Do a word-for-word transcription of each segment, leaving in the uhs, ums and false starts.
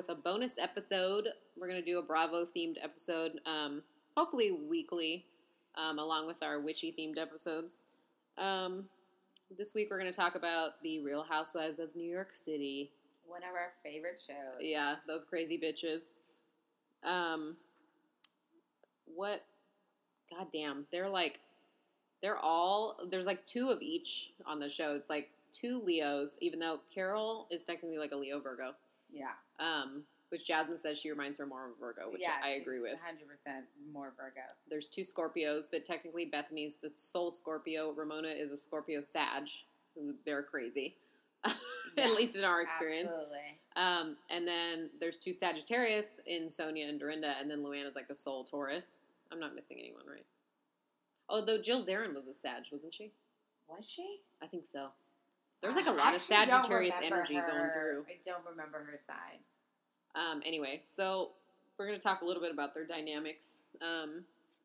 with a bonus episode. We're going to do a Bravo-themed episode, um, hopefully weekly, um, along with our witchy-themed episodes. Um, this week we're going to talk about the Real Housewives of New York City. One of our favorite shows. Yeah, those crazy bitches. Um, what? Goddamn, they're like, they're all, there's like two of each on the show. It's like two Leos, even though Carol is technically like a Leo Virgo. Yeah. Um, which Jasmine says she reminds her more of a Virgo, which yeah, I agree with. one hundred percent more Virgo. There's two Scorpios, but technically Bethany's the sole Scorpio. Ramona is a Scorpio Sag, who they're crazy. Yeah, at least in our experience. Absolutely. Um, and then there's two Sagittarius in Sonia and Dorinda, and then Luann is like the sole Taurus. I'm not missing anyone, right? Although Jill Zarin was a Sag, wasn't she? Was she? I think so. There was like a lot of Sagittarius energy her. going through. I don't remember her sign. Um, anyway, so we're going to talk a little bit about their dynamics um,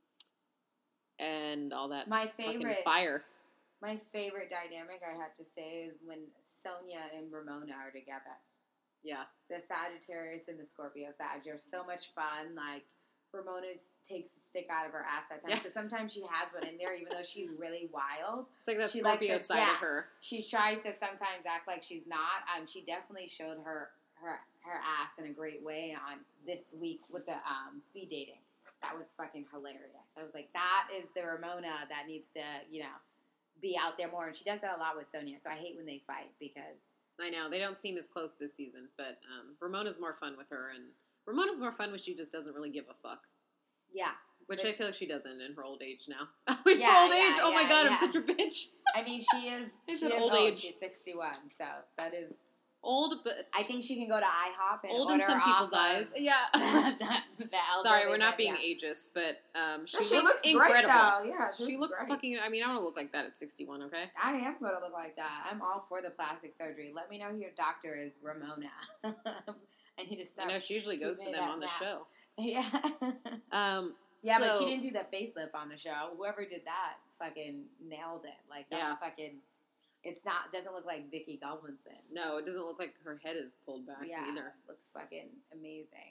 and all that. My favorite fire. My favorite dynamic, I have to say, is when Sonia and Ramona are together. Yeah. The Sagittarius and the Scorpio Sag are so much fun. Like, Ramona takes the stick out of her ass at times. Because yeah. sometimes she has one in there, even though she's really wild. It's like that she Scorpio likes to, side yeah, of her. She tries to sometimes act like she's not. Um, she definitely showed her, her, her ass in a great way on this week with the um, speed dating. That was fucking hilarious. I was like, that is the Ramona that needs to, you know, be out there more. And she does that a lot with Sonia. So I hate when they fight because... I know. They don't seem as close this season. But um, Ramona's more fun with her. And Ramona's more fun when she just doesn't really give a fuck. Yeah. Which but, I feel like she doesn't in her old age now. in yeah, her old yeah, age? Oh yeah, my god, yeah. I'm such a bitch. I mean, she is, she is old old. age. She's sixty-one. So that is... Old, but... I think she can go to IHOP and old order in some people's off eyes. Of yeah. the, the Sorry, we're not that, being yeah. ageist, but um, she, no, she looks, looks incredible. Great, though. Yeah, she, she looks, looks fucking... I mean, I want to look like that at sixty-one, okay? I am going to look like that. I'm all for the plastic surgery. Let me know who your doctor is, Ramona. I need to start. I know, she usually goes to them on the now. show. Yeah. um, yeah, so, but she didn't do the facelift on the show. Whoever did that fucking nailed it. Like, that's yeah. fucking... It's not, doesn't look like Vicky Gullinson. No, it doesn't look like her head is pulled back yeah, either. Looks fucking amazing.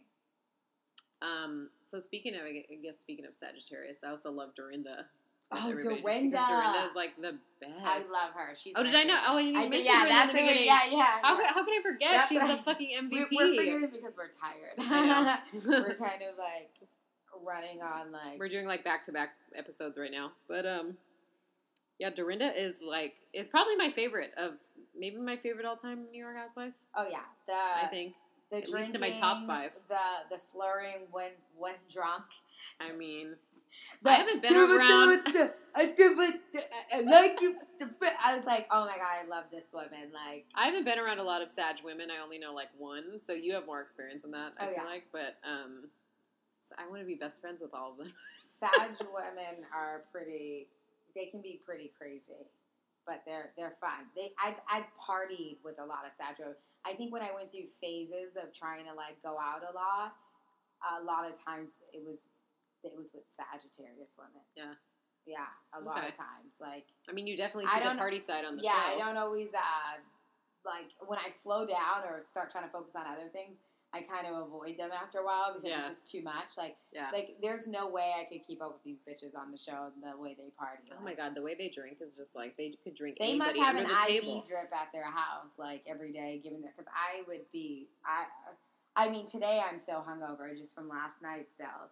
Um, so speaking of, I guess speaking of Sagittarius, I also love Dorinda. Oh, Everybody Dorinda. Just Dorinda is like the best. I love her. She's oh, did I know? Oh, I didn't I mention yeah, her that's in the it. beginning. Yeah, yeah. How, yeah. could, how could I forget? That's She's right. the fucking M V P. We're, we're forgetting because we're tired. I know. We're kind of like running on like... We're doing like back-to-back episodes right now. But, um... yeah, Dorinda is like is probably my favorite of maybe my favorite all time New York housewife. Oh yeah, the I think the at drinking, least in my top five. The the slurring when when drunk. I mean, the, I haven't been around. The, the, I like you. I was like, oh my god, I love this woman. Like, I haven't been around a lot of Sag women. I only know like one, so you have more experience in that. I oh, feel yeah. like, but um, I want to be best friends with all of them. Sag women are pretty. They can be pretty crazy, but they're they're fun. They I've I've partied with a lot of Sag women. I think when I went through phases of trying to like go out a lot, a lot of times it was it was with Sagittarius women. Yeah, yeah, a lot okay. of times. Like, I mean, you definitely see the party side on the yeah, show. Yeah, I don't always uh, like when I slow down or start trying to focus on other things. I kind of avoid them after a while because yeah. it's just too much. Like, yeah. like there's no way I could keep up with these bitches on the show and the way they party. Oh like, my god, the way they drink is just like they could drink. They must have an the I V table. drip at their house like every day, giving their because I would be I. I mean, today I'm so hungover just from last night still.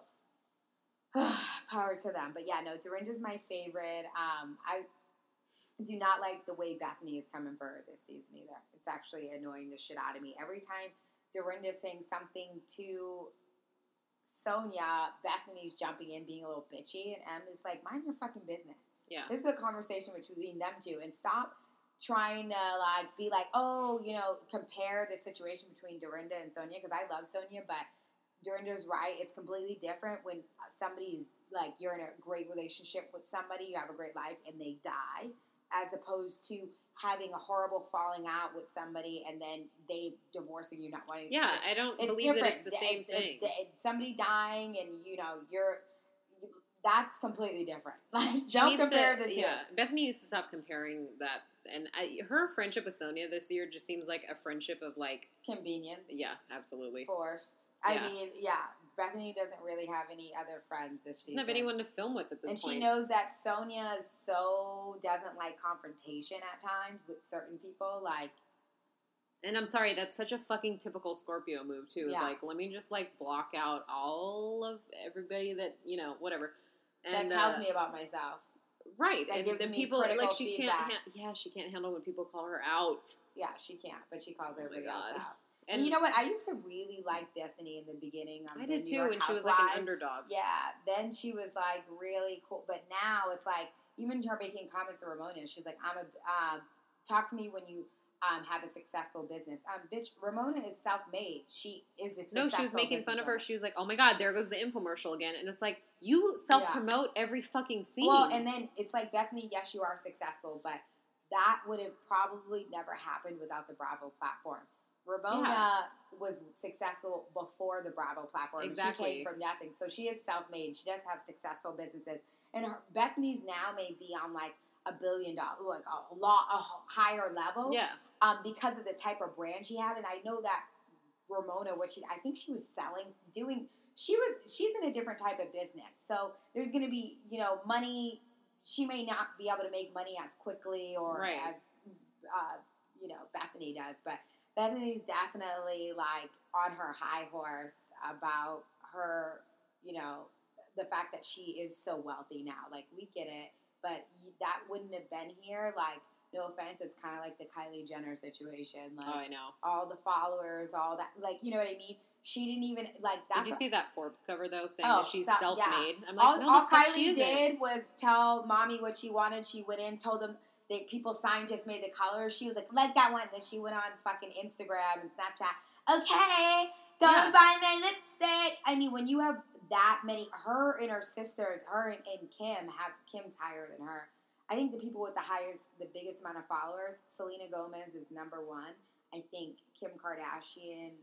So power to them. But yeah, no, Dorinda's my favorite. Um, I do not like the way Bethany is coming for her this season either. It's actually annoying the shit out of me every time. Dorinda's saying something to Sonia, Bethany's jumping in, being a little bitchy, and Em is like, mind your fucking business. Yeah. This is a conversation between them two, and stop trying to, like, be like, oh, you know, compare the situation between Dorinda and Sonia, because I love Sonia, but Dorinda's right. It's completely different when somebody's, like, you're in a great relationship with somebody, you have a great life, and they die, as opposed to having a horrible falling out with somebody and then they divorcing you, not wanting to. Yeah, I don't it's believe different. that it's the same it's, thing. It's, it's somebody dying and, you know, you're, that's completely different. Like, don't compare to, the two. Yeah, Bethany needs to stop comparing that and I, her friendship with Sonia this year just seems like a friendship of like convenience. Yeah, absolutely. Forced. I Yeah. mean, yeah. Bethany doesn't really have any other friends this She season. doesn't have anyone to film with at this and point. And she knows that Sonia is so doesn't like confrontation at times with certain people. Like, and I'm sorry, that's such a fucking typical Scorpio move too. Is yeah. like, let me just like block out all of everybody that you know, whatever. And, that tells uh, me about myself. Right, That and gives then me people like she feedback. can't. Ha- yeah, she can't handle when people call her out. Yeah, she can't, but she calls Oh everybody my else God. out. And, and you know what? I used to really like Bethany in the beginning. Of I the did New too, York and she was Housewives. like an underdog. Yeah, then she was like really cool, but now it's like even her making comments to Ramona. She's like, "I'm a um, talk to me when you um, have a successful business." Um, bitch, Ramona is self-made. She is a No, successful she was making fun of her. woman. She was like, "Oh my God, there goes the infomercial again," and it's like you self-promote yeah. every fucking scene. Well, and then it's like Bethany. Yes, you are successful, but that would have probably never happened without the Bravo platform. Ramona yeah. was successful before the Bravo platform. Exactly. She came from nothing. So she is self-made. She does have successful businesses. And her, Bethany's now may be on like a billion dollar, like a lot, a higher level. Yeah. Um, because of the type of brand she had. And I know that Ramona, what she, I think she was selling, doing, she was, she's in a different type of business. So there's going to be, you know, money. She may not be able to make money as quickly or right. as, uh, you know, Bethany does. But Bethany's definitely, like, on her high horse about her, you know, the fact that she is so wealthy now. Like, we get it, but that wouldn't have been here. Like, no offense, it's kind of like the Kylie Jenner situation. Like, oh, I know. All the followers, all that. Like, you know what I mean? She didn't even, like, that's... Did you see that Forbes cover, though, saying oh, that she's so, self-made? Yeah. I'm like, all, no, all Kylie Kylie did isn't. was tell mommy what she wanted. She went in, told them... They, people scientists made the colors. She was like, like that one. Then she went on fucking Instagram and Snapchat. Okay, go yeah. and buy my lipstick. I mean, when you have that many, her and her sisters, her and, and Kim, have Kim's higher than her. I think the people with the highest, the biggest amount of followers, Selena Gomez is number one. I think Kim Kardashian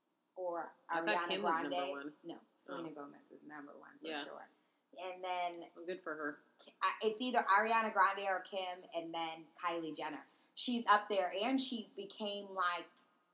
or I Ariana Kim Grande. Was number one. No, Selena oh. Gomez is number one for yeah. sure. And then... Well, good for her. It's either Ariana Grande or Kim and then Kylie Jenner. She's up there. And she became like...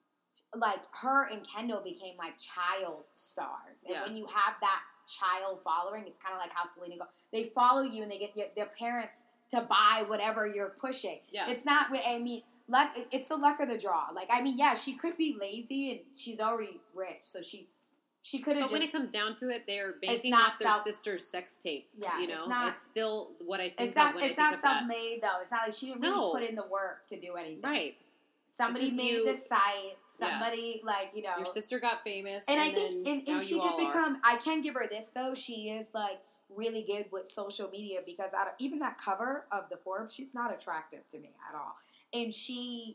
Like, her and Kendall became like child stars. And yeah. when you have that child following, it's kind of like how Selena goes. They follow you and they get your, their parents to buy whatever you're pushing. Yeah. It's not... I mean... Luck, it's the luck of the draw. Like, I mean, yeah, she could be lazy and she's already rich. So she... She could have. But just, when it comes down to it, they're banking off their self, sister's sex tape. Yeah, you know, it's, not, it's still what I think. It's not. Of when it's I not think self-made though. It's not like she didn't really no. put in the work to do anything. Right. Somebody made you, the site. Somebody yeah. like you know. Your sister got famous, and, and I think, then and, and now she you did all become. Are. I can give her this though. She is like really good with social media because out of even that cover of the Forbes, she's not attractive to me at all, and she,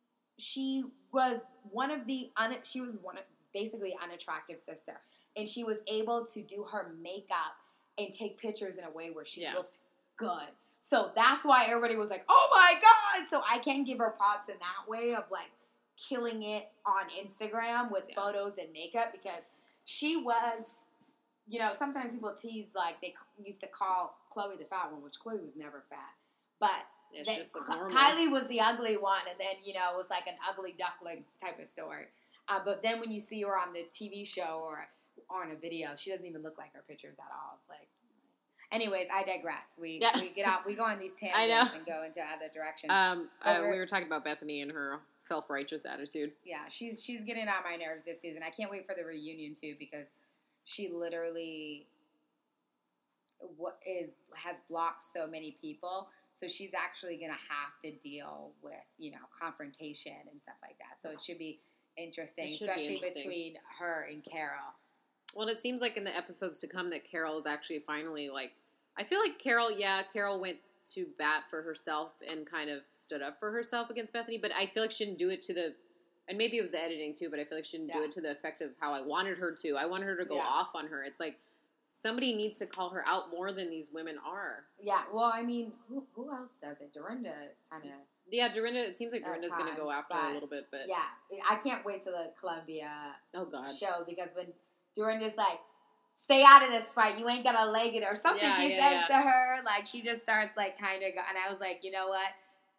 she was one of the un. She was one of basically unattractive sister. And she was able to do her makeup and take pictures in a way where she yeah. looked good. So that's why everybody was like, oh my God. So I can give her props in that way of like killing it on Instagram with yeah. photos and makeup because she was, you know, sometimes people tease like they used to call Chloe the fat one, which Chloe was never fat. But it's then, just the Ky- Kylie was the ugly one. And then, you know, it was like an ugly ducklings type of story. Uh, but then when you see her on the T V show or or in a video, she doesn't even look like her pictures at all. It's like, anyways, I digress. We yeah. we get out, we go on these tangents and go into other directions. Um, uh, we were talking about Bethany and her self-righteous attitude. Yeah, she's she's getting on my nerves this season. I can't wait for the reunion too because she literally what is has blocked so many people. So she's actually gonna have to deal with you know confrontation and stuff like that. So it should be interesting, it should especially be interesting. between her and Carol. Well, it seems like in the episodes to come that Carol is actually finally, like... I feel like Carol, yeah, Carol went to bat for herself and kind of stood up for herself against Bethany, but I feel like she didn't do it to the... And maybe it was the editing, too, but I feel like she didn't yeah. do it to the effect of how I wanted her to. I wanted her to go yeah. off on her. It's like, somebody needs to call her out more than these women are. Yeah, well, I mean, who who else does it? Dorinda kind of... Yeah, Dorinda, it seems like Dorinda's going to go after her a little bit, but... Yeah, I can't wait till the Columbia oh, God. show, because when Dorinda's like, stay out of this fight, you ain't got to leg it, or something yeah, she yeah, says yeah. to her, like, she just starts, like, kind of, go- and I was like, you know what?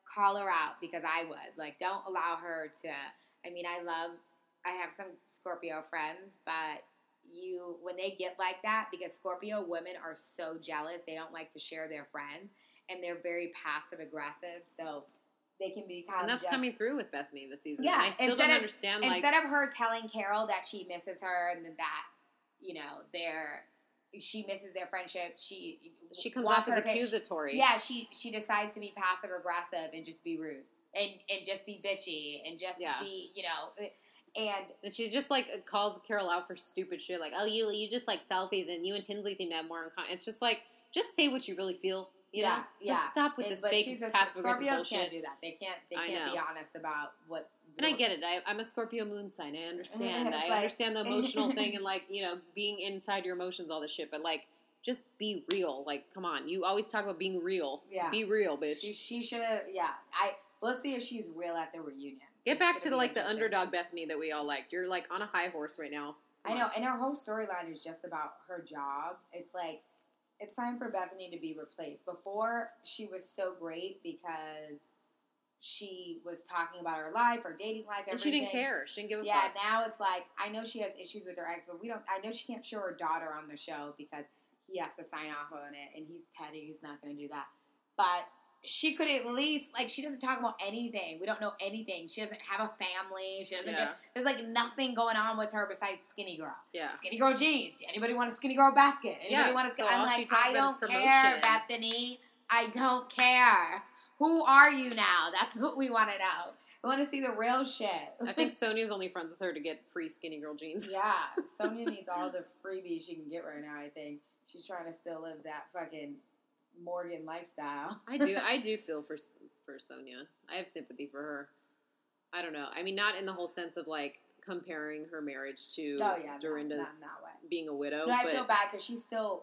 call her out because I would. Like, don't allow her to. I mean, I love. I have some Scorpio friends, but you when they get like that, because Scorpio women are so jealous, they don't like to share their friends, and they're very passive aggressive. So they can become. And that's just, coming through with Bethany this season. Yeah, and I still instead don't of, understand. Like, instead of her telling Carol that she misses her and that you know they're. She misses their friendship. She she comes wants off as her to- accusatory. Yeah, she she decides to be passive aggressive and just be rude and and just be bitchy and just Yeah. be you know and And she just like calls Carol out for stupid shit. Like, oh, you you just like selfies, and you and Tinsley seem to have more in common. It's just like, just say what you really feel. You yeah know? yeah. Just stop with And- this but fake she's a, passive aggressive Scorpios bullshit. can't do that. They can't. They I can't be know. honest about what. And I get it. I, I'm a Scorpio moon sign. I understand. It's I like- understand the emotional thing and like you know being inside your emotions, all this shit. But like, just be real. Like, come on. You always talk about being real. Yeah. Be real, bitch. She, she should have. Yeah. I. We'll see if she's real at the reunion. Get It's back gonna to the be like the interesting. underdog Bethany that we all liked. You're like on a high horse right now. I know, and her whole storyline is just about her job. It's like, it's time for Bethany to be replaced. Before, she was so great because she was talking about her life, her dating life, everything. And she didn't care. She didn't give a Yeah, fuck. now it's like, I know she has issues with her ex, but we don't, I know she can't show her daughter on the show because he has to sign off on it, and he's petty, he's not going to do that. But she could at least, like, she doesn't talk about anything. We don't know anything. She doesn't have a family. She doesn't. Yeah. Do, there's like nothing going on with her besides Skinny Girl. Yeah. Skinny Girl jeans. Anybody want a Skinny Girl basket? Anybody Yeah, want a? so I'm all she like, talks I about is don't care, promotion. Bethany. I don't care. Who are you now? That's what we want to know. We want to see the real shit. I think Sonia's only friends with her to get free skinny girl jeans. Yeah, Sonia needs all the freebies she can get right now. I think she's trying to still live that fucking Morgan lifestyle. I do. I do feel for for Sonia. I have sympathy for her. I don't know. I mean, not in the whole sense of like comparing her marriage to Oh yeah, no, Dorinda's not in that way. being a widow. No, I but feel bad because she's still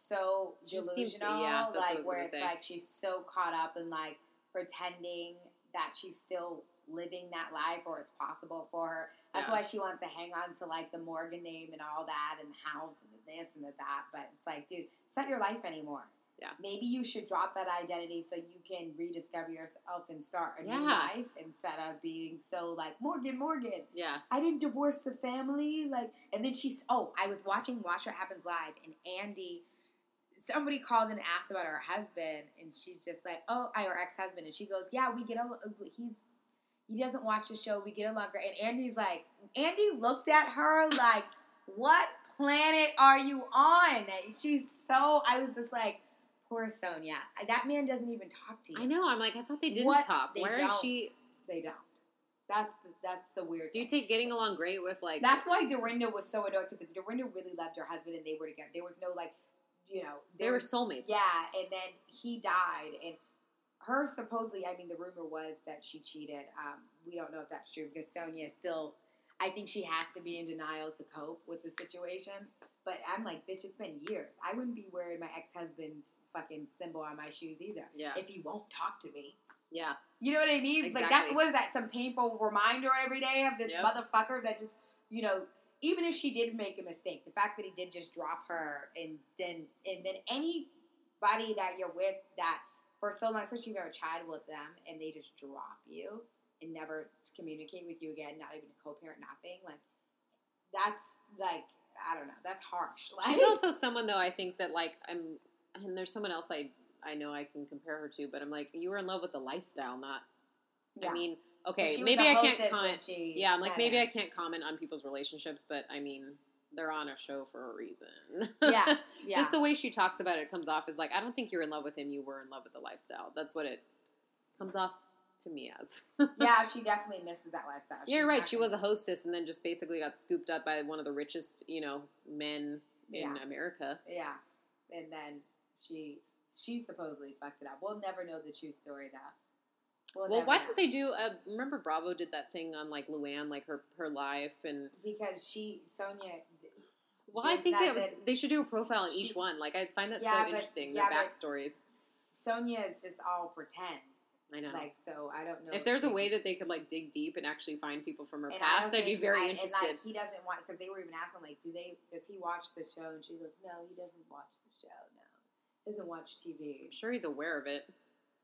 so She delusional. seems to- yeah, that's what I like was where gonna it's say. like she's so caught up in like pretending that she's still living that life or it's possible for her. That's Yeah. why she wants to hang on to like the Morgan name and all that and the house and the this and the that. But it's like, dude, it's not your life anymore. Yeah. Maybe you should drop that identity so you can rediscover yourself and start a Yeah. new life instead of being so like Morgan, Morgan. yeah, I didn't divorce the family, like, and then she's. Oh, I was watching Watch What Happens Live, and Andy, somebody called and asked about her husband, and she's just like, oh, her ex husband, and she goes, yeah, we get a. He's he doesn't watch the show. We get along great, and Andy's like, Andy looked at her like, what planet are you on? She's so. I was just like, poor Sonia. That man doesn't even talk to you. I know. I'm like, I thought they didn't What? talk. They Where is don't. she? They don't. That's the, that's the weird. Do you thing. take getting along great with like? That's why Dorinda was so annoyed because Dorinda really loved her husband and they were together. There was no like, you know, they there were was, soulmates. yeah, and then he died, and her supposedly. I mean, the rumor was that she cheated. Um, we don't know if that's true because Sonia is still. I think she has to be in denial to cope with the situation. But I'm like, bitch, it's been years. I wouldn't be wearing my ex-husband's fucking symbol on my shoes either. Yeah. If he won't talk to me. Yeah. You know what I mean? Like, that's, Exactly. what is that? Some painful reminder every day of this Yep. motherfucker that just, you know, even if she did make a mistake, the fact that he did just drop her and then, and then anybody that you're with that for so long, especially if you have a child with them and they just drop you and never communicate with you again, not even a co-parent, nothing, like, that's, like, I don't know, that's harsh. Like, She's also someone though. I think that like I'm, and there's someone else I I know I can compare her to, but I'm like, you were in love with the lifestyle, not. yeah. I mean, But okay, she was maybe a I hostess can't when comment. she Yeah, I'm like met maybe him. I can't comment on people's relationships, but I mean, they're on a show for a reason. Yeah, yeah. Just the way she talks about it comes off as like, I don't think you're in love with him. You were in love with the lifestyle. That's what it comes off to me as. Yeah, she definitely misses that lifestyle. You're She's right. not She gonna- was a hostess and then just basically got scooped up by one of the richest, you know, men in Yeah. America. Yeah, and then she she supposedly fucked it up. We'll never know the true story though. We'll, Well, never why know. didn't they do? Uh, remember, Bravo did that thing on like Luann, like her her life, and Because she Sonia. well, I There's think not that was that- they should do a profile on she- each one. Like I find that Yeah, so but- interesting. yeah, Their but- backstories. Sonia is just all pretend. I know. Like, so I don't know if there's they a way could- that they could like dig deep and actually find people from her and I past, don't I'd be think- very I- interested. And like, he doesn't want because they were even asking like, do they? Does he watch the show? And she goes, no, he doesn't watch the show. No, he doesn't watch T V. I'm sure he's aware of it.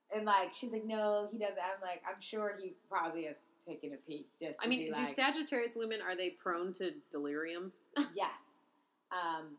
And, like, she's like, no, he doesn't. I'm like, I'm sure he probably has taken a peek just to I mean, be do like. Sagittarius women, are they prone to delirium? Yes. Um,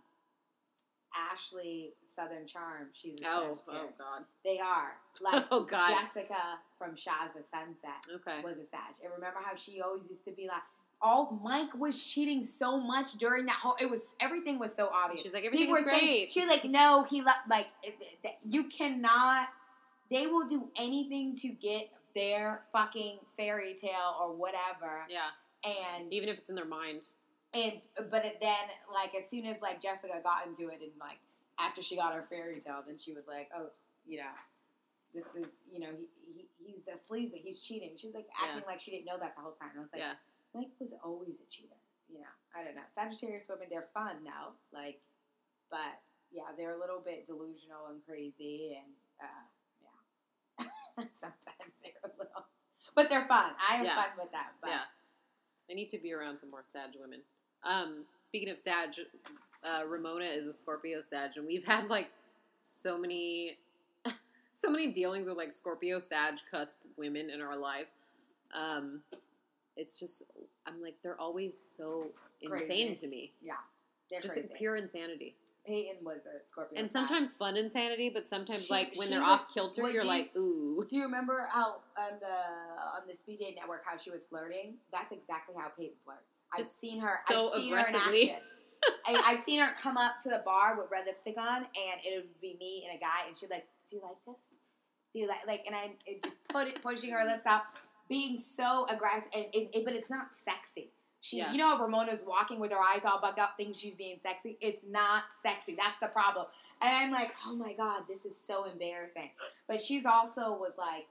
Ashley Southern Charm, she's a Oh, Sagittarius. oh, God. They are. Like, Oh, God. Jessica from Shaz the Sunset Okay. was a Sag. And remember how she always used to be like, oh, Mike was cheating so much during that whole, it was, everything was so obvious. She's like, everything People was were saying- great. She was like, no, he, lo- like, it- it- you cannot, they will do anything to get their fucking fairy tale or whatever. Yeah. And Even if it's in their mind. And but it then, like, as soon as, like, Jessica got into it and, like, after she got her fairy tale, then she was like, oh, you know, this is, you know, he, he he's a sleazy. He's cheating. She's, like, acting Yeah. like she didn't know that the whole time. I was like, Yeah. Mike was always a cheater. You know, I don't know. Sagittarius women, they're fun, though. Like, but, yeah, they're a little bit delusional and crazy. And, uh, yeah. Sometimes they're a little. But they're fun. I have Yeah. fun with them. But. Yeah. I need to be around some more Sag women. Um, speaking of Sag, uh, Ramona is a Scorpio Sag, and we've had, like, so many, so many dealings with, like, Scorpio Sag cusp women in our life. Um, it's just, I'm like, they're always so Crazy. insane to me. Yeah. They're Just crazy. pure insanity. Peyton was a Scorpio. And Sag. sometimes fun insanity, but sometimes, She- like, when she they're was- off kilter, what you're do you- like, ooh. Do you remember how on the on the Speed Date Network how she was flirting? That's exactly how Peyton flirts. I've Just seen her. so I've seen her in aggressively. action. I, I've seen her come up to the bar with red lipstick on, and it would be me and a guy, and she'd be like, "Do you like this? Do you like like?" And I'm it just put it, pushing her lips out, being so aggressive, and it, it, but it's not sexy. She, Yeah. you know, how Ramona's walking with her eyes all bugged out, thinking she's being sexy. It's not sexy. That's the problem. And I'm like, oh my God, this is so embarrassing. But she's also was like,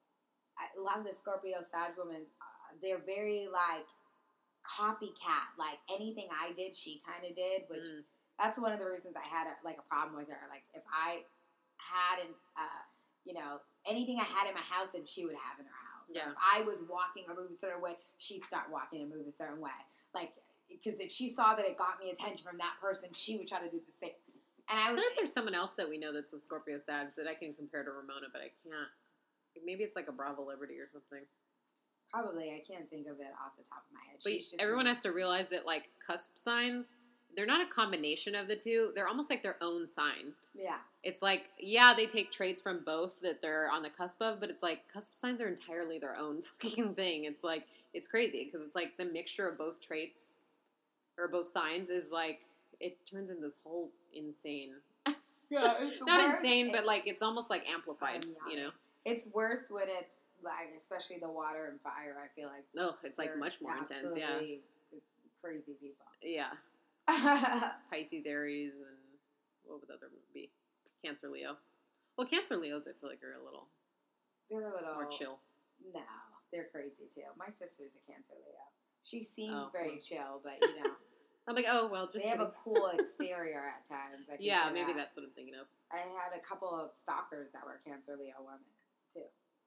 a lot of the Scorpio Sag women, uh, they're very like copycat. Like anything I did, she kind of did, which Mm. that's one of the reasons I had a, like a problem with her. Like if I had an, uh, you know, anything I had in my house, then she would have in her house. Yeah. Or if I was walking or moving a certain way, she'd start walking and move a certain way. Like, because if she saw that it got me attention from that person, she would try to do the same. And I I was feel like there's someone else that we know that's a Scorpio Sag that I can compare to Ramona, but I can't. Maybe it's like a Bravo Liberty or something. probably, I can't think of it off the top of my head. But She's just everyone me. has to realize that, like, cusp signs, they're not a combination of the two. They're almost like their own sign. Yeah. It's like, yeah, they take traits from both that they're on the cusp of, but it's like cusp signs are entirely their own fucking thing. It's like, it's crazy because it's like the mixture of both traits or both signs is like, it turns into this whole insane. Yeah, it's Not worse. insane, It- but like it's almost like amplified, Um, yeah. you know? It's worse when it's like, especially the water and fire. I feel like Oh, it's like they're much more intense, yeah. absolutely crazy people. Yeah. Pisces, Aries, and what would the other be? Cancer, Leo. Well, Cancer, Leos, I feel like are a little They're a little more chill. No, they're crazy too. My sister's a Cancer Leo. She seems Oh, very well. chill, but you know, I'm like, oh, well, just they have a kidding. cool exterior at times. I can Yeah, say maybe that. that's what I'm thinking of. I had a couple of stalkers that were Cancer Leo women too.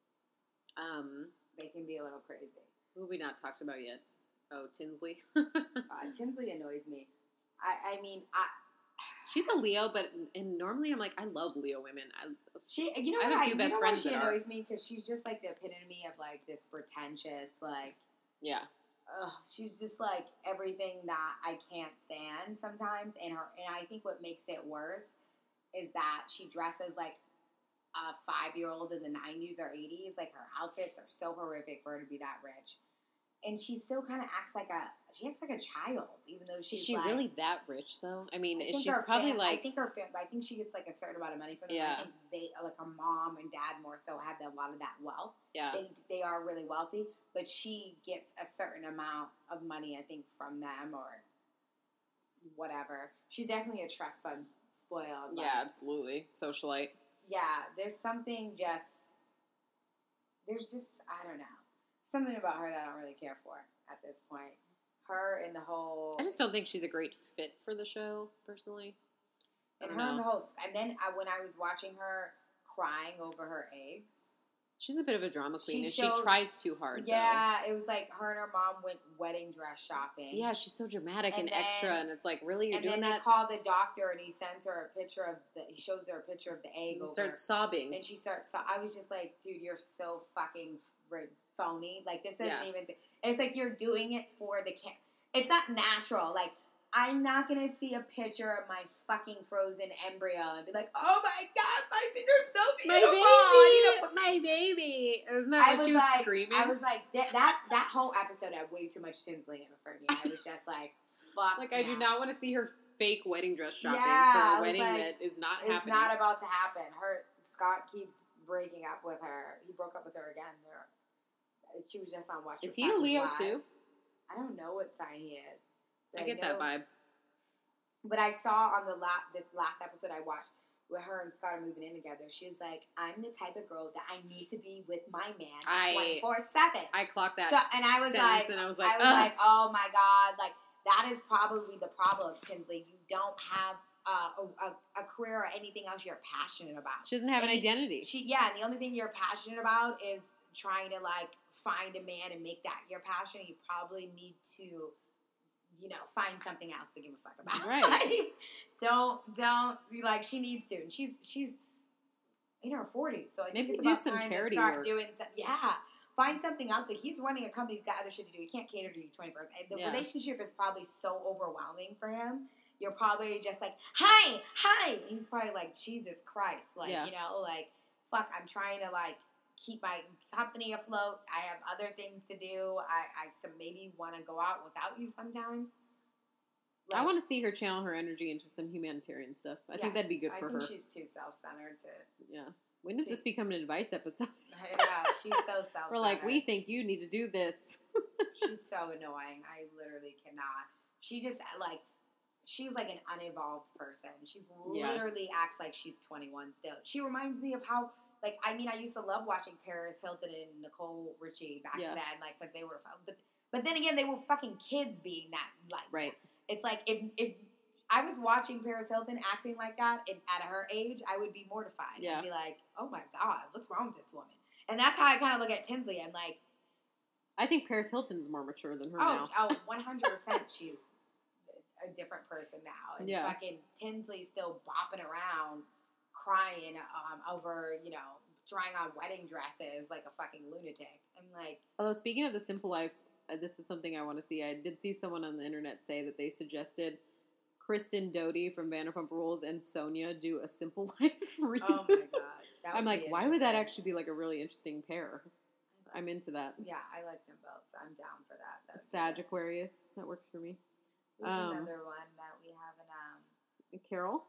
Um, They can be a little crazy. who have we not talked about yet? Oh, Tinsley. Uh, Tinsley annoys me. I, I mean, I. She's a Leo, but and normally I'm like, I love Leo women. I, She, you know I have what? a I, few you best know why friends she that are. annoys me because she's just like the epitome of like this pretentious, like. yeah, Ugh, she's just like everything that I can't stand sometimes, and her. And I think what makes it worse is that she dresses like a five year old in the nineties or eighties. Like her outfits are so horrific for her to be that rich, and she still kind of acts like a. She acts like a child, even though she's is she like, really that rich though? I mean, I is think she's her probably fam- like, I think her fam- I think she gets like a certain amount of money from them. Yeah. I think they like her mom and dad more so had a lot of that wealth. yeah, They they are really wealthy, but she gets a certain amount of money, I think, from them or whatever. She's definitely a trust fund spoiled. like- yeah, absolutely, socialite. yeah. There's something just there's just I don't know something about her that I don't really care for at this point. Her and the whole I just don't think she's a great fit for the show, personally. I and don't her and know. the whole and then I, when I was watching her crying over her eggs. She's a bit of a drama queen, She and showed- she tries too hard. Yeah, it was like her and her mom went wedding dress shopping. Though. Yeah, she's so dramatic and, And then- extra, and it's like, really, you're and doing then they that? call the doctor, and he sends her a picture of the. He shows her a picture of the egg. And over. starts sobbing. And she starts. So I was just like, dude, you're so fucking phony. Like this isn't Yeah. even. It's like you're doing it for the cam. It's not natural. Like I'm not gonna see a picture of my fucking frozen embryo and be like, oh my god, my they're so My beautiful. baby, I need to put- my baby. Isn't that I what was she was like, screaming? I was like that, that. That whole episode had way too much Tinsley in it for me. I was just like, fuck. like, I do not want to see her fake wedding dress shopping Yeah, for I a was wedding like, that is not It's happening. not about to happen. Her Scott keeps breaking up with her. He broke up with her again. They're, she was just on Watch. Is Your he a Friends Leo Live. too? I don't know what sign he is. I But get know- that vibe. But I saw on the la- this last episode I watched where her and Scott are moving in together. She was like, "I'm the type of girl that I need to be with my man I- twenty-four seven." I clocked that. So, and I was sentence like, and I was like, I was Ugh. like, oh my god, like that is probably the problem, Tinsley. You don't have uh, a, a, a career or anything else you're passionate about. She doesn't have an and identity. She, yeah, and the only thing you're passionate about is trying to like find a man and make that your passion. You probably need to, you know, find something else to give a fuck about. Right. Like, don't don't like she needs to, and she's she's in her forties, so I think Maybe it's do about some time charity to start work. doing some, yeah. Find something else. Like he's running a company, he's got other shit to do. He can't cater to you twenty-four hours. The Yeah. relationship is probably so overwhelming for him. You're probably just like, hi, hi. And he's probably like, Jesus Christ. Like, Yeah. you know, like, fuck, I'm trying to, like, keep my company afloat. I have other things to do. I, I some maybe want to go out without you sometimes. I want to see her channel her energy into some humanitarian stuff. I Yeah, think that'd be good I for think her. she's too self-centered to... Yeah. When did she- this become an advice episode? I know, she's so self-centered. We're like, we think you need to do this. She's so annoying. I literally cannot. She just, like... She's like an unevolved person. She's Yeah. literally acts like she's twenty-one still. She reminds me of how, like, I mean, I used to love watching Paris Hilton and Nicole Richie back Yeah. then, like, because they were, but but then again, they were fucking kids being that, like, Right. it's like if if I was watching Paris Hilton acting like that and at her age, I would be mortified. Yeah. I'd be like, oh my god, what's wrong with this woman? And that's how I kind of look at Tinsley. I'm like, I think Paris Hilton is more mature than her oh, now. oh, one hundred percent, she's a different person now. And Yeah. fucking Tinsley's still bopping around, crying um, over, you know, trying on wedding dresses like a fucking lunatic. I'm like, Although, speaking of the Simple Life, uh, this is something I want to see. I did see someone on the internet say that they suggested Kristen Doty from Vanderpump Rules and Sonia do a Simple Life reunion. oh my god. That I'm would like, be why would that interesting. actually be like a really interesting pair? I'm into that. Yeah, I like them both, so I'm down for that. That'd be Sag good. Aquarius, that works for me. Who's um, another one that we haven't, um, Carol?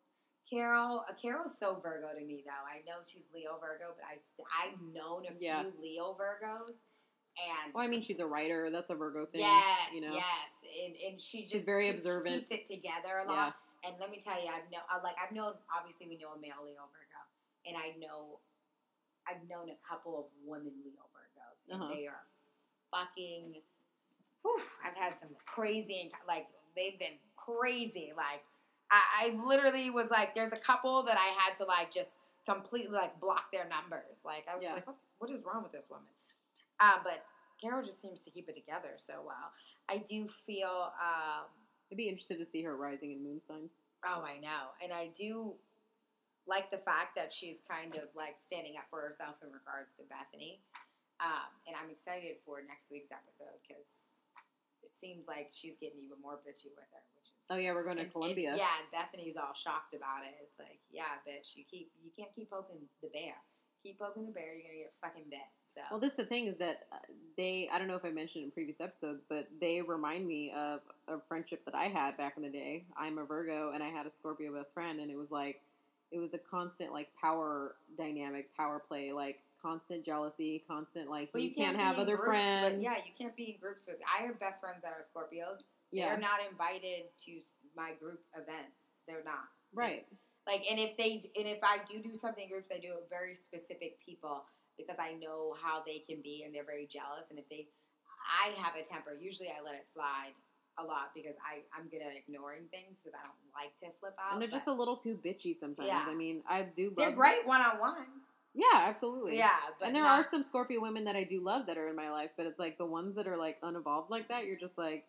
Carol, uh, Carol's so Virgo to me, though. I know she's Leo Virgo, but I st- I've known a few Yeah. Leo Virgos, and Well, I mean, she's a writer. That's a Virgo thing. yes, you know? yes, and, and she just She's very she, observant. She keeps it together a lot. And let me tell you, I've know uh, like I've known obviously we know a male Leo Virgo, and I know I've known a couple of women Leo Virgos, and Uh-huh. they are fucking. Whew, I've had some crazy, like they've been crazy. Like I, I literally was like, there's a couple that I had to like just completely like block their numbers. Like I was Yeah. like, what, what is wrong with this woman? Um, but Carol just seems to keep it together so well. I do feel. Um, I'd be interested to see her rising in moon signs. Oh, I know. And I do like the fact that she's kind of like standing up for herself in regards to Bethany. Um, and I'm excited for next week's episode because it seems like she's getting even more bitchy with her. Which is, Oh, yeah, we're going to and- Columbia. and- yeah, and Bethany's all shocked about it. It's like, yeah, bitch, you keep you can't keep poking the bear. Keep poking the bear, you're going to get fucking bit. So. Well, this the thing is that uh, they, I don't know if I mentioned in previous episodes, but they remind me of a friendship that I had back in the day. I'm a Virgo, and I had a Scorpio best friend, and it was like, it was a constant, like, power dynamic, power play, like, constant jealousy, constant, like, But you, you can't, be have in other groups friends. With, yeah, you can't be in groups with. I have best friends that are Scorpios. Yeah. They're not invited to my group events. They're not. Right. Like, and if they, and if I do do something in groups, I do it with very specific people because I know how they can be and they're very jealous. And if they, I have a temper. Usually I let it slide a lot because I, I'm good at ignoring things because I don't like to flip out. And they're just a but little too bitchy sometimes. Yeah. I mean, I do love they're great one on one. Yeah, absolutely. Yeah, but and there not, are some Scorpio women that I do love that are in my life, but it's like the ones that are like unevolved like that. You're just like,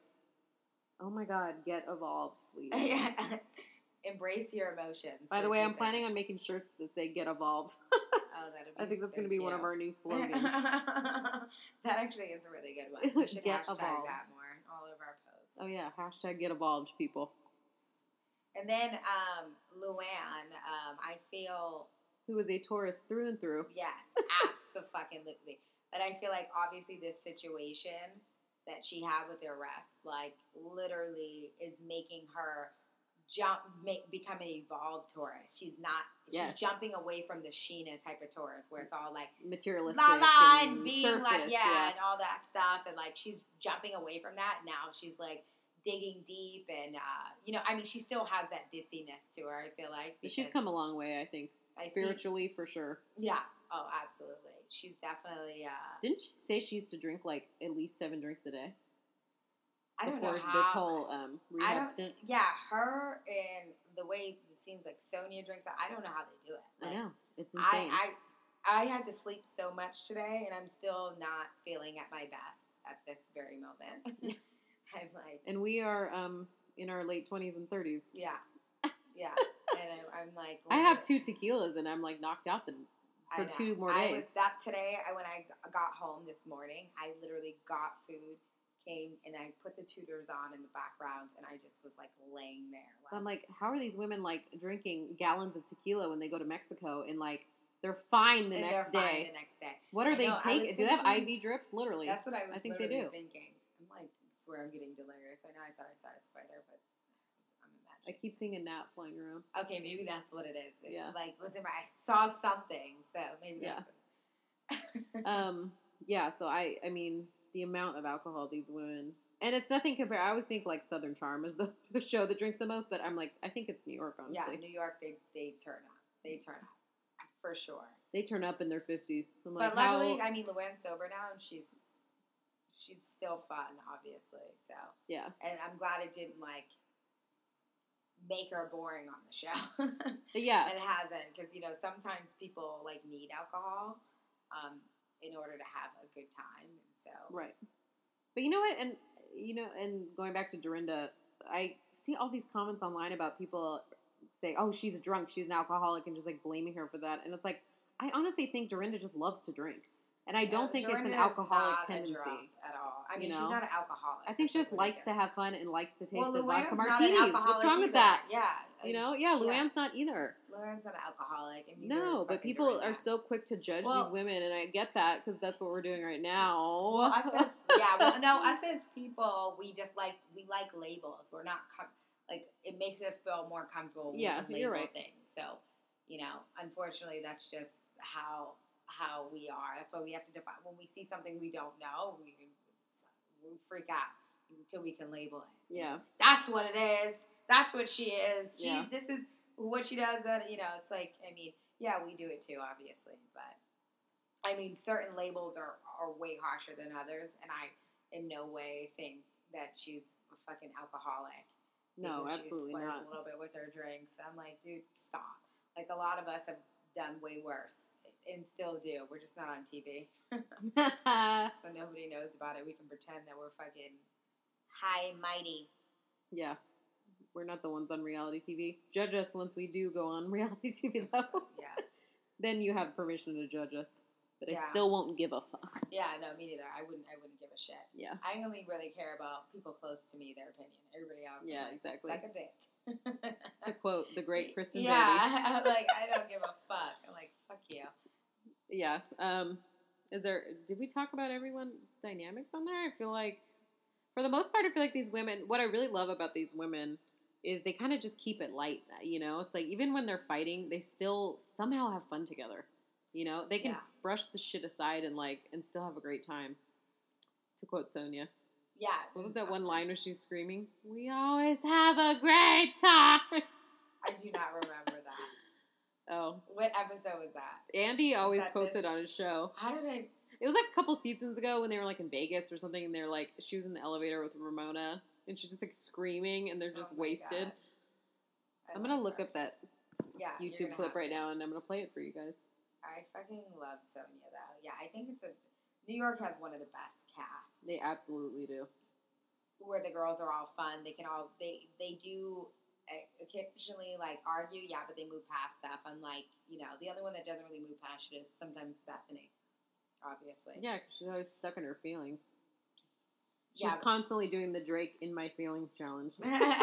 oh my god, get evolved, please. Yeah. Embrace your emotions. By the way, I'm planning on making shirts that say "Get Evolved." Oh, that'll be I think that's so going to be cute. one of our new slogans. That actually is a really good one. We should Get hashtag evolved. that more all over our posts. Oh yeah, hashtag Get Evolved, people. And then um, Luann, um, I feel who is a Taurus through and through. Yes, absolutely. But I feel like obviously this situation that she had with the arrest, like literally, is making her jump, make become an evolved Taurus. She's not. Yes. She's jumping away from the Sheena type of Taurus, where it's all like materialistic, la la, and and being surface, like yeah, yeah, and all that stuff, and like she's jumping away from that. Now she's like digging deep, and uh, you know, I mean, she still has that ditziness to her. I feel like she's come a long way. I think I spiritually, see, for sure. Yeah. Oh, absolutely. She's definitely. Uh, Didn't she say she used to drink like at least seven drinks a day? I don't before know how, this whole um, rehab stint. Yeah, her and the way it seems like Sonia drinks. I don't know how they do it. Like, I know, it's insane. I, I I had to sleep so much today, and I'm still not feeling at my best at this very moment. I'm like, and we are um, in our late twenties and thirties. Yeah, yeah, and I, I'm like, I have two tequilas, and I'm like knocked out the, for two more days. I was up today. I when I got home this morning, I literally got food. Came and I put the tutors on in the background, and I just was like laying there. Like, I'm like, how are these women like drinking gallons of tequila when they go to Mexico and like they're fine the and next they're day? Fine the next day. What are I they know, taking? Do they have I V drips? Literally, that's what I was. I think they do. Thinking, I'm like, I swear I'm getting delirious. I know I thought I saw a spider, but I'm imagining. I keep seeing a gnat flying around. Okay, maybe that's what it is. It's yeah. Like, listen, I saw something, so maybe that's. Yeah. um. Yeah. So I. I mean, the amount of alcohol these women. And it's nothing compared. I always think like Southern Charm is the show that drinks the most, but I'm like, I think it's New York, honestly. Yeah, New York, they they turn up. They turn up for sure. They turn up in their fifties. I'm like, but luckily, how... I mean, Luann's sober now, and she's she's still fun, obviously. So yeah, and I'm glad it didn't like make her boring on the show. Yeah, and it hasn't, because you know sometimes people like need alcohol um, in order to have a good time, and so right. But you know what, and. You know, and going back to Dorinda, I see all these comments online about people saying, oh, she's a drunk, she's an alcoholic, and just, like, blaming her for that. And it's like, I honestly think Dorinda just loves to drink. And I don't think Dorinda it's an alcoholic is not tendency. A drunk at all. I mean, you know? she's not an alcoholic. I think she just likes to have fun and likes to taste well, the vodka Luann's martinis. Not an What's wrong either. with that? Yeah. You know? Yeah, Luann's yeah. not either. Luann's not an alcoholic. And no, but people Dorinda. are so quick to judge well, these women, and I get that because that's what we're doing right now. Well, us as, yeah, well, no, us as people, we just like, we like labels. We're not, com- like, it makes us feel more comfortable when yeah, we label you're right. things. So, you know, unfortunately, that's just how how we are. That's why we have to define. When we see something we don't know, we, we freak out until we can label it. Yeah. That's what it is. That's what she is. She, yeah. This is what she does. That, you know, it's like, I mean, yeah, we do it too, obviously. But, I mean, certain labels are, are way harsher than others. And I, in no way, think that she's a fucking alcoholic. No, absolutely she slurs not. a little bit with her drinks. I'm like, dude, stop. Like, a lot of us have done way worse. And still do. We're just not on T V. So nobody knows about it. We can pretend that we're fucking high and mighty. Yeah. We're not the ones on reality T V. Judge us once we do go on reality T V, though. Yeah. Then you have permission to judge us. But yeah. I still won't give a fuck. Yeah, no, me neither. I wouldn't I wouldn't give a shit. Yeah. I only really care about people close to me, their opinion. Everybody else, yeah, like, exactly. suck a dick. To quote the great Kristen yeah, Doute. I'm like, I don't give a fuck. I'm like, fuck you. Yeah. Um, is there, did we talk about everyone's dynamics on there? I feel like, for the most part, I feel like these women, what I really love about these women is they kind of just keep it light, you know? It's like, even when they're fighting, they still somehow have fun together, you know? They can yeah. brush the shit aside and, like, and still have a great time, to quote Sonia. Yeah. What was that one line where she was screaming? We always have a great time. I do not remember that. Oh. What episode was that? Andy always quotes this? it on his show. How did I? It was like a couple seasons ago when they were like in Vegas or something, and they're like, she was in the elevator with Ramona, and she's just like screaming, and they're just oh wasted. I'm love gonna look her. up that yeah, YouTube clip right to. now, and I'm gonna play it for you guys. I I fucking love Sonia though. Yeah, I think it's a New York has one of the best casts. They absolutely do. Where the girls are all fun. They can all they they do occasionally like argue, yeah, but they move past stuff. Unlike you know the other one that doesn't really move past it is sometimes Bethany, obviously. Yeah, 'cause she's always stuck in her feelings. She's yeah, constantly doing the Drake in my feelings challenge.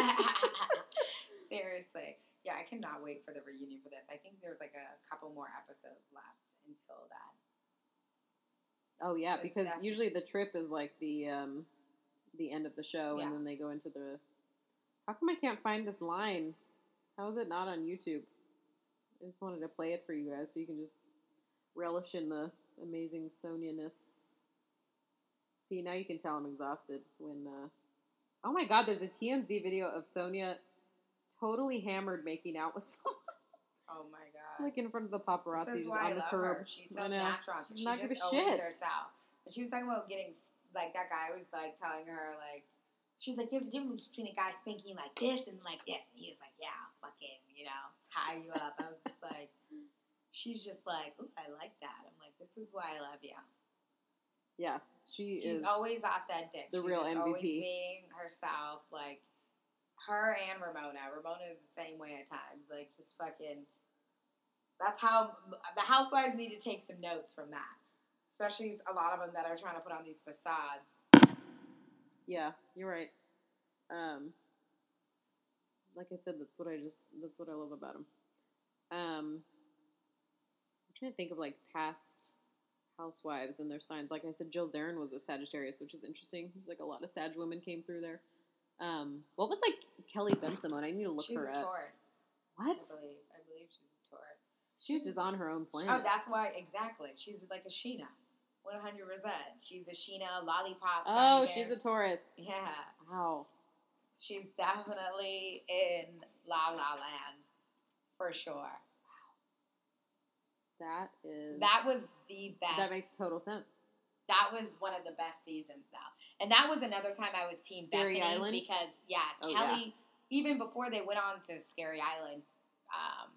Seriously. Yeah, I cannot wait for the reunion for this. I think there's like a couple more episodes left until that. Oh yeah, It's because def- usually the trip is like the um, the end of the show, Yeah. and then they go into the. How come I can't find this line? How is it not on YouTube? I just wanted to play it for you guys so you can just relish in the amazing Sonia-ness. See, now you can tell I'm exhausted when. Uh... Oh my God! There's a T M Z video of Sonia totally hammered making out with someone. Oh my God. Like in front of the paparazzi, This is just why on I the love curb. her. She's so I know. natural. She Not just give a always shit. herself. And she was talking about getting, like, that guy was, like, telling her, like, she's like, there's a difference between a guy spanking like this and like this. And he was like, yeah, I'll fucking, you know, tie you up. I was just like, she's just like, ooh, I like that. I'm like, this is why I love you. Yeah, she She's is always authentic. the She's real just M V P. always being herself. Like, her and Ramona. Ramona is the same way at times. Like, just fucking, that's how, the housewives need to take some notes from that. Especially a lot of them that are trying to put on these facades. Yeah, you're right. Um, like I said, that's what I just, that's what I love about him. Um, I'm trying to think of, like, past housewives and their signs. Like I said, Jill Zarin was a Sagittarius, which is interesting. There's, like, a lot of Sag women came through there. Um, what was, like, Kelly Bensimon? I need to look She's her a up. Taurus. What? I believe. I believe she's a Taurus. She was just on her own planet. Oh, that's why, exactly. She's like a Sheena. one hundred percent. She's a Sheena, lollipop. Oh, she's a Taurus. Yeah. Wow. She's definitely in La La Land. For sure. That is... That was the best. That makes total sense. That was one of the best seasons, though. And that was another time I was Team Scary Bethany. Island? Because, yeah, Oh, Kelly, even before they went on to Scary Island, um,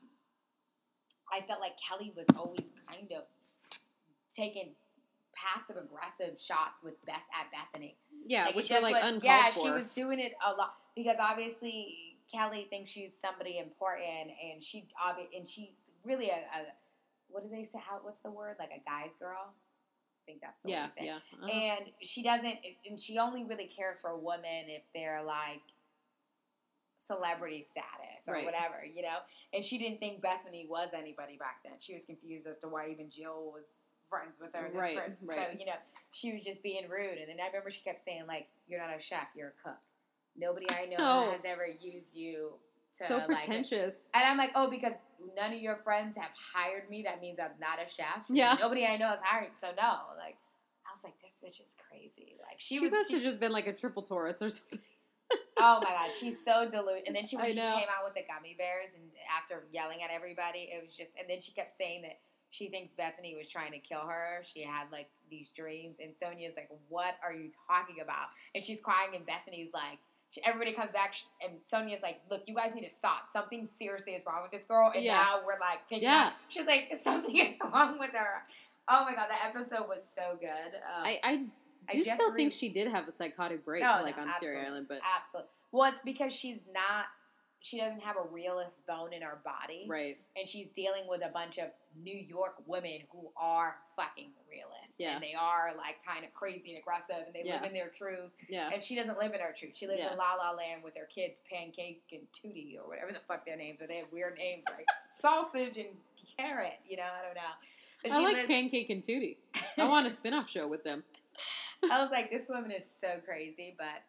I felt like Kelly was always kind of taking passive-aggressive shots with Beth at Bethany. Yeah, like, which it are, just like, was, uncalled yeah, for. she was doing it a lot. Because, obviously, Kelly thinks she's somebody important, and she obvi- and she's really a, a, what do they say? How, what's the word? Like a guy's girl? I think that's the Yeah, way they say. yeah. Uh-huh. And she doesn't, and she only really cares for women if they're like celebrity status or Right. whatever, you know? And she didn't think Bethany was anybody back then. She was confused as to why even Jill was friends with her. This Right, person. right. So, you know, she was just being rude. And then I remember she kept saying, like, you're not a chef, you're a cook. Nobody I know Oh. has ever used you to, So like, pretentious. and I'm like, oh, because none of your friends have hired me, that means I'm not a chef. Yeah. Nobody I know has hired, so no. Like, I was like, this bitch is crazy. Like, she, She, was. must she- have just been like a triple Taurus or something. oh my god, she's so deluded. And then she when I she know. came out with the gummy bears, and after yelling at everybody, it was just. And then she kept saying that she thinks Bethany was trying to kill her. She had like these dreams, and Sonia's like, "What are you talking about?" And she's crying, and Bethany's like. Everybody comes back, and Sonia's like, look, you guys need to stop. Something seriously is wrong with this girl. And Yeah. now we're like, picking Yeah. up. She's like, something is wrong with her. Oh my God, that episode was so good. Um, I, I I do just still re- think she did have a psychotic break, No, like no, on Scary absolutely. Island, but Absolutely. Well, it's because she's not, she doesn't have a realist bone in her body. right. And she's dealing with a bunch of New York women who are fucking realists. Yeah. And they are like kind of crazy and aggressive, and they Yeah. live in their truth. Yeah. And she doesn't live in her truth. She lives Yeah. in La La Land with her kids, Pancake and Tootie, or whatever the fuck their names are. They have weird names like Sausage and Carrot. You know, I don't know. But I she like lives- Pancake and Tootie. I want a spin-off show with them. I was like, this woman is so crazy, but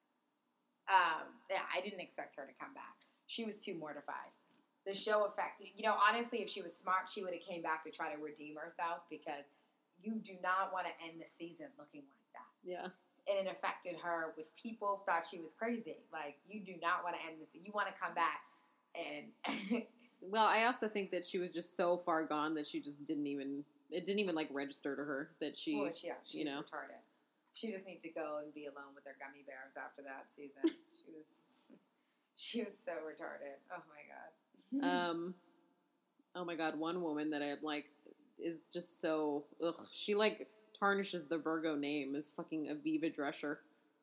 um, yeah, I didn't expect her to come back. She was too mortified. The show affected, you know, honestly, if she was smart, she would have came back to try to redeem herself, because you do not want to end the season looking like that. Yeah. And it affected her with people thought she was crazy. Like, you do not want to end this. You want to come back and Well, I also think that she was just so far gone that she just didn't even, it didn't even, like, register to her that she, well, yeah, she's you know. retarded. She just needs to go and be alone with her gummy bears after that season. She was, she was so retarded. Oh my god. um, oh my God, one woman that I'm like, is just so ugh. She like tarnishes the Virgo name as fucking Aviva Drescher.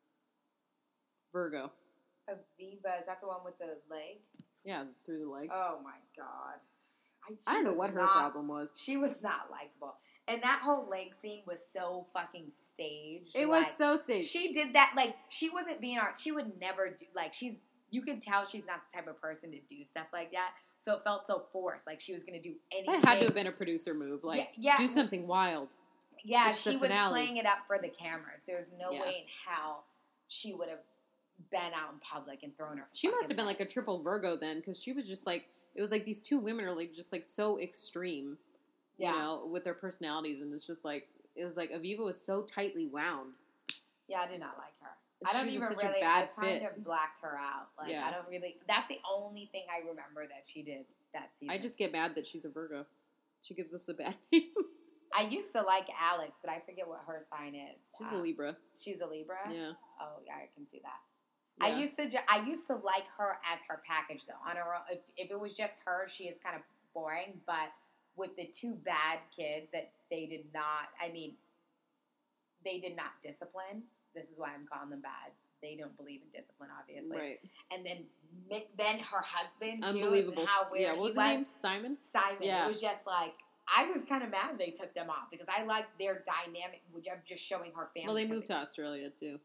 Virgo. Aviva, is that the one with the leg? Yeah, through the leg. Oh my god. I, I don't know what her not, problem was. She was not likable. And that whole leg scene was so fucking staged. It like, was so staged. She did that, like, she wasn't being art. She would never do, like, she's, you could tell she's not the type of person to do stuff like that. So it felt so forced, like she was going to do anything. That had to have been a producer move. Like, yeah, yeah. do something wild. Yeah, it's she was playing it up for the cameras. There's no yeah. way in how she would have been out in public and thrown her. She must have been like a triple Virgo then, because she was just like, it was like these two women are like just like so extreme, you yeah. know, with their personalities, and it's just like it was like Aviva was so tightly wound. Yeah, I did not like her. I don't even really. I kind fit. of blacked her out. Like yeah. I don't really. That's the only thing I remember that she did that season. I just get mad that she's a Virgo. She gives us a bad name. I used to like Alex, but I forget what her sign is. She's um, a Libra. She's a Libra. Yeah. Oh yeah, I can see that. Yeah. I used to ju- I used to like her as her package though. On her own, if, if it was just her, she is kind of boring. But with the two bad kids that they did not, I mean, they did not discipline. This is why I'm calling them bad. They don't believe in discipline, obviously. Right. And then then her husband, too. Unbelievable. And how weird yeah, what was he the was. name? Simon? Simon. Yeah. It was just like, I was kind of mad they took them off because I liked their dynamic of just showing her family. Well, they moved to Australia, too.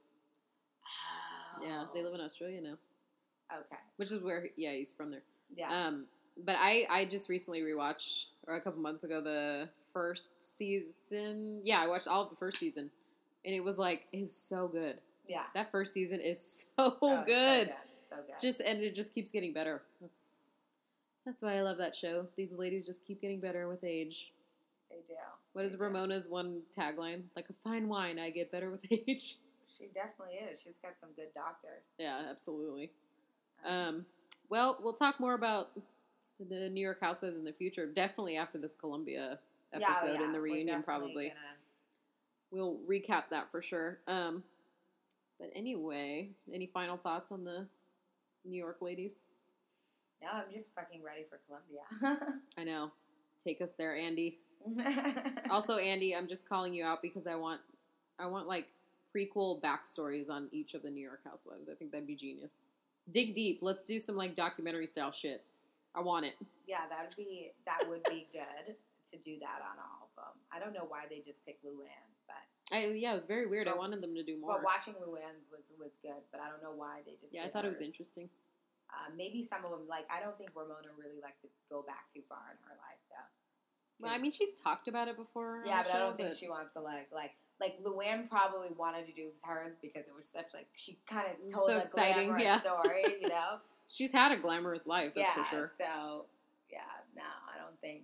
Oh. Yeah, they live in Australia now. Okay. Which is where, yeah, he's from there. Yeah. Um, but I, I just recently rewatched, or a couple months ago, the first season. Yeah, I watched all of the first season. And it was like, it was so good. Yeah. That first season is so oh, good. So good. So good. Just, and it just keeps getting better. That's, that's why I love that show. These ladies just keep getting better with age. They do. What is they Ramona's do. one tagline? Like a fine wine, I get better with age. She definitely is. She's got some good doctors. Yeah, absolutely. Um, well, we'll talk more about the New York Housewives in the future. Definitely after this Columbia episode yeah, yeah. and the reunion, probably. Gonna... We'll recap that for sure. Um, but anyway, any final thoughts on the New York ladies? No, I'm just fucking ready for Columbia. I know. Take us there, Andy. Also, Andy, I'm just calling you out because I want, I want like prequel backstories on each of the New York Housewives. I think that'd be genius. Dig deep. Let's do some like documentary style shit. I want it. Yeah, that would be that would be good to do that on all of them. I don't know why they just picked Luann, but I yeah, it was very weird. But, I wanted them to do more. But watching Luann's was was good, but I don't know why they just yeah. Did I thought hers. It was interesting. Uh, maybe some of them, like I don't think Ramona really likes to go back too far in her life, though. Well, I mean, she's talked about it before. Yeah, but show, I don't but... think she wants to like like like Luann probably wanted to do hers because it was such like she kind of told so a exciting, glamorous yeah. story, you know. She's had a glamorous life, that's yeah, for sure. So yeah, no, I don't think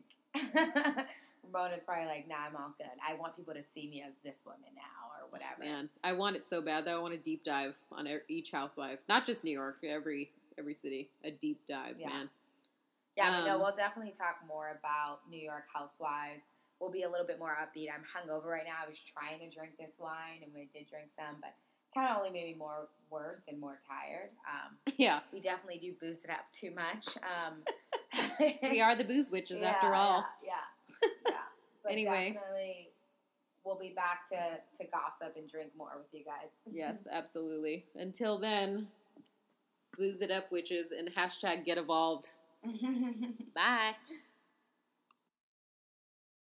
Ramona's probably like, nah, I'm all good. I want people to see me as this woman now or whatever. Man, I want it so bad though. I want a deep dive on each housewife, not just New York, every every city, a deep dive, yeah. man. Yeah, um, but no, we'll definitely talk more about New York Housewives. We'll be a little bit more upbeat. I'm hungover right now. I was trying to drink this wine, and we did drink some, but kind of only made me more worse and more tired. Um, yeah. We definitely do booze it up too much. Um, we are the booze witches, yeah, after all. Yeah, yeah. yeah. But anyway. definitely we'll be back to, to gossip and drink more with you guys. Yes, absolutely. Until then, booze it up, witches, and hashtag get evolved. Bye.